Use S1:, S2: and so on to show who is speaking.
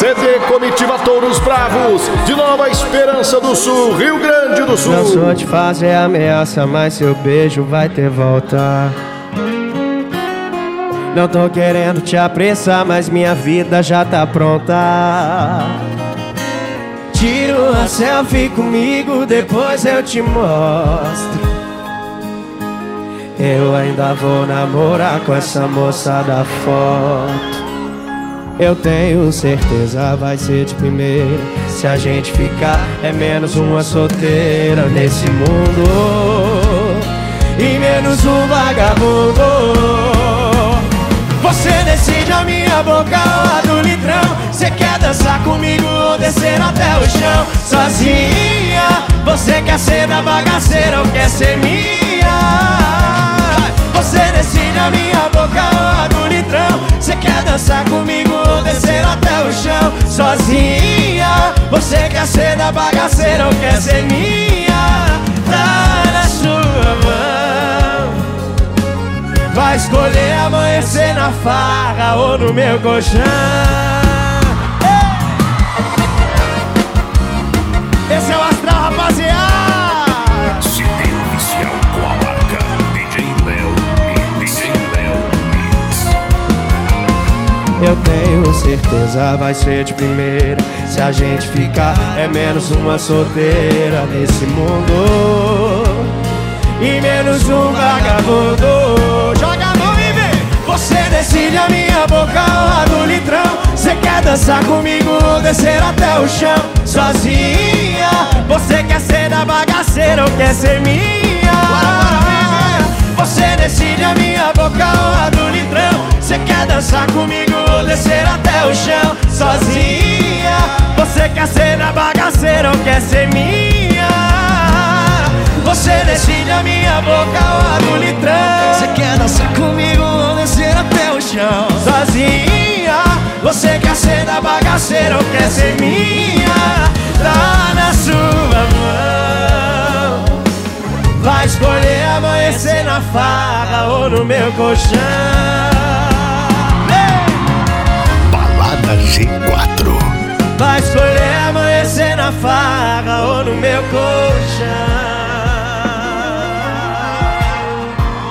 S1: CD Comitiva Touros Bravos, de Nova Esperança do Sul, Rio Grande do Sul.
S2: Não sou de fazer ameaça, mas seu beijo vai ter volta. Não tô querendo te apressar, mas minha vida já tá pronta. Tira uma selfie comigo, depois eu te mostro. Eu ainda vou namorar com essa moça da foto. Eu tenho certeza vai ser de primeira. Se a gente ficar é menos uma solteira nesse mundo e menos um vagabundo. Você decide a minha boca ou a do litrão. Você quer dançar comigo ou descer até o chão sozinha? Você quer ser da bagaceira ou quer ser minha? Você decide a minha boca ou a do litrão. Você quer dançar comigo ou descer até o chão sozinha? Você quer ser da bagaceira ou quer ser minha? Tá na sua mão. Vai escolher amanhecer na farra ou no meu colchão. Esse é o Astral, rapaziada.
S3: CD oficial com a marca DJ Léo Mix.
S2: Eu tenho certeza vai ser de primeira. Se a gente ficar é menos uma solteira nesse mundo e menos um vagabundo. Joga a mão e vem. Você decide a minha boca ou a do litrão. Você quer dançar comigo ou descer até o chão sozinha? Você quer ser da bagaceira ou quer ser minha? Você decide a minha boca ou a do litrão. Você quer dançar comigo ou descer até o chão sozinha? Você quer ser da bagaceira ou quer ser minha? Você decide a minha boca ou a do litrão. Você quer dançar comigo ou descer até o chão sozinha? Você quer ser da bagaceira ou quer ser minha? Tá na sua mão. Vai escolher amanhecer na farra ou no meu colchão.
S3: Balada G4.
S2: Vai escolher amanhecer na farra ou no meu colchão.